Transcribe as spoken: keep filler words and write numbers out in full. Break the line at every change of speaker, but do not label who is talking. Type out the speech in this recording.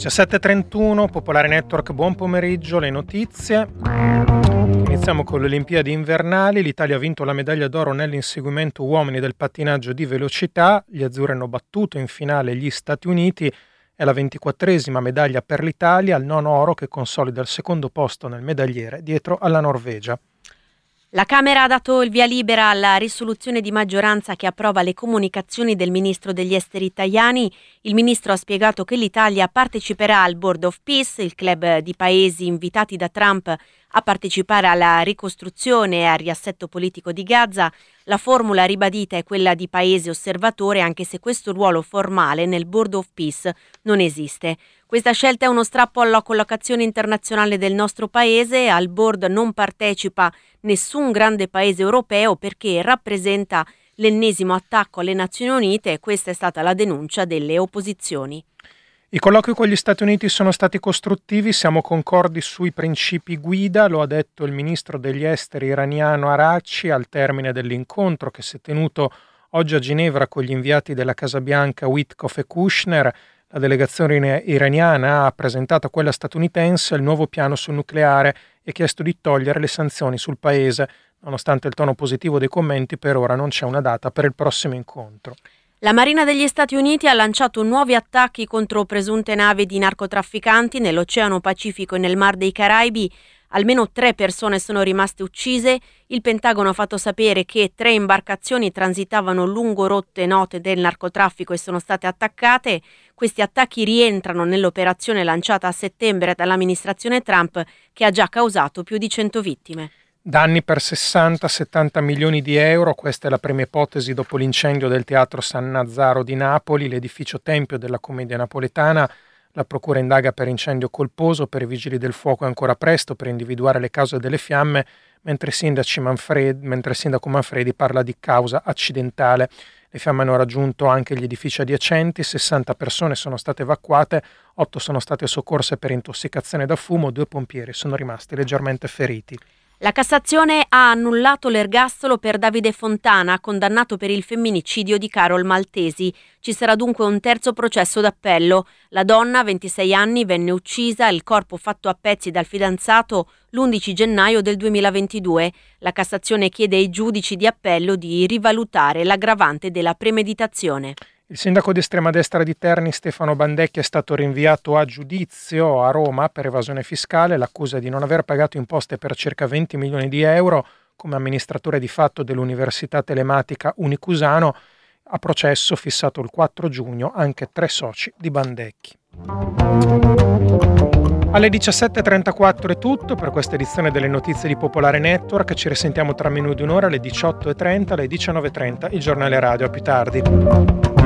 diciassette e trentuno, Popolare Network, buon pomeriggio, le notizie. Iniziamo con le Olimpiadi invernali. L'Italia ha vinto la medaglia d'oro nell'inseguimento uomini del pattinaggio di velocità. Gli azzurri hanno battuto in finale gli Stati Uniti. È la ventiquattresima medaglia per l'Italia, il nono oro che consolida il secondo posto nel medagliere dietro alla Norvegia.
La Camera ha dato il via libera alla risoluzione di maggioranza che approva le comunicazioni del ministro degli esteri Tajani. Il ministro ha spiegato che l'Italia parteciperà al Board of Peace, il club di paesi invitati da Trump a partecipare alla ricostruzione e al riassetto politico di Gaza. La formula ribadita è quella di paese osservatore, anche se questo ruolo formale nel Board of Peace non esiste. Questa scelta è uno strappo alla collocazione internazionale del nostro paese. Al board non partecipa nessun grande paese europeo perché rappresenta l'ennesimo attacco alle Nazioni Unite e questa è stata la denuncia delle opposizioni.
I colloqui con gli Stati Uniti sono stati costruttivi, siamo concordi sui principi guida, lo ha detto il ministro degli esteri iraniano Araghchi al termine dell'incontro che si è tenuto oggi a Ginevra con gli inviati della Casa Bianca Witkoff e Kushner. La delegazione iraniana ha presentato a quella statunitense il nuovo piano sul nucleare e ha chiesto di togliere le sanzioni sul paese. Nonostante il tono positivo dei commenti, per ora non c'è una data per il prossimo incontro.
La Marina degli Stati Uniti ha lanciato nuovi attacchi contro presunte navi di narcotrafficanti nell'Oceano Pacifico e nel Mar dei Caraibi. Almeno tre persone sono rimaste uccise. Il Pentagono ha fatto sapere che tre imbarcazioni transitavano lungo rotte note del narcotraffico e sono state attaccate. Questi attacchi rientrano nell'operazione lanciata a settembre dall'amministrazione Trump, che ha già causato più di cento vittime.
Danni per sessanta settanta milioni di euro, questa è la prima ipotesi dopo l'incendio del Teatro San Nazzaro di Napoli, l'edificio tempio della commedia napoletana. La procura indaga per incendio colposo, per i vigili del fuoco è ancora presto per individuare le cause delle fiamme, mentre, sindaci Manfredi, mentre il sindaco Manfredi parla di causa accidentale. Le fiamme hanno raggiunto anche gli edifici adiacenti, sessanta persone sono state evacuate, otto sono state soccorse per intossicazione da fumo, due pompieri sono rimasti leggermente feriti.
La Cassazione ha annullato l'ergastolo per Davide Fontana, condannato per il femminicidio di Carol Maltesi. Ci sarà dunque un terzo processo d'appello. La donna, ventisei anni, venne uccisa e il corpo fatto a pezzi dal fidanzato l'undici gennaio del duemilaventidue. La Cassazione chiede ai giudici di appello di rivalutare l'aggravante della premeditazione.
Il sindaco di estrema destra di Terni, Stefano Bandecchi, è stato rinviato a giudizio a Roma per evasione fiscale. L'accusa è di non aver pagato imposte per circa venti milioni di euro come amministratore di fatto dell'Università Telematica Unicusano. A processo fissato il quattro giugno anche tre soci di Bandecchi. Alle diciassette e trentaquattro è tutto per questa edizione delle notizie di Popolare Network. Ci risentiamo tra meno di un'ora alle diciotto e trenta, alle diciannove e trenta il giornale radio. A più tardi.